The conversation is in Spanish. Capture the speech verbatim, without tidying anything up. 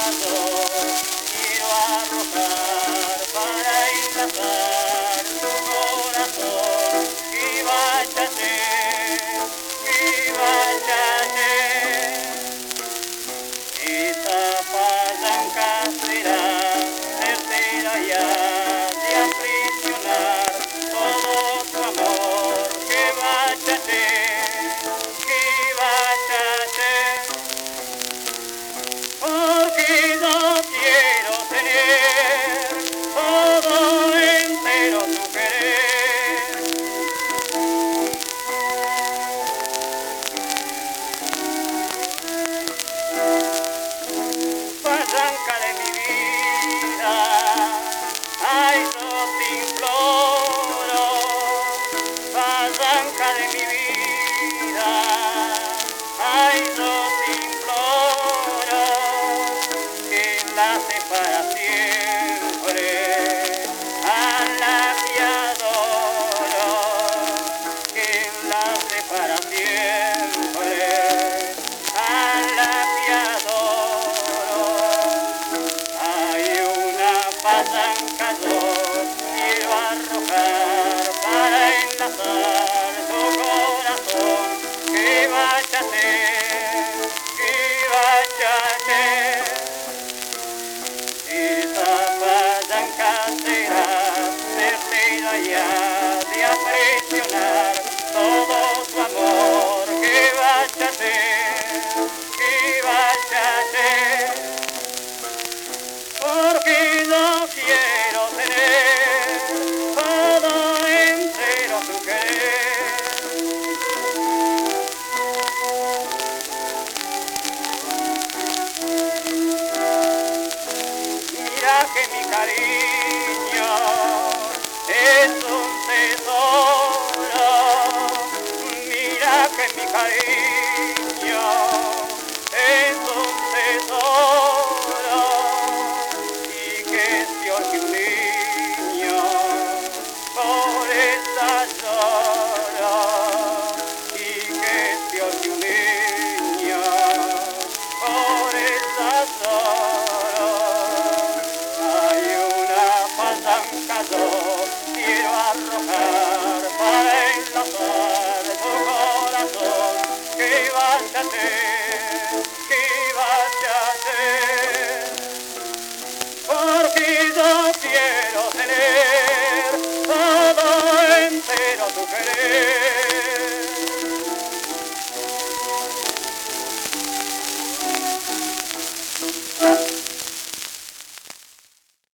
calor quiero arrojar para enlazar tu corazón. Y váyase, y váyase. Esa palanca será certera ya de aprisionar todo tu amor. Que váyase, que váyase. Porque no quiero tener todo entero tu querer. Palanca de mi vida, ay, yo te imploro. Palanca de mi vida, ay, yo te imploro. Que enlace para siempre a la que adoro. Que enlace para siempre a la que adoro. Hay una palanca yo quiero arrojar para enlazar tu corazón. Que váyase, que váyase. Esa palanca será certera ya de aprisionar todo tu amor. Que váyase, que váyase. Porque no quiero tener todo entero tu querer. Mira que mi cariño es un tesoro. Mira que mi cariño es un tesoro. Y que se orque un niño por esta llora. Y que se orque un niño por esta llora. Hay una palanca yo quiero arrojar para enlazar tu corazón. Que váyase.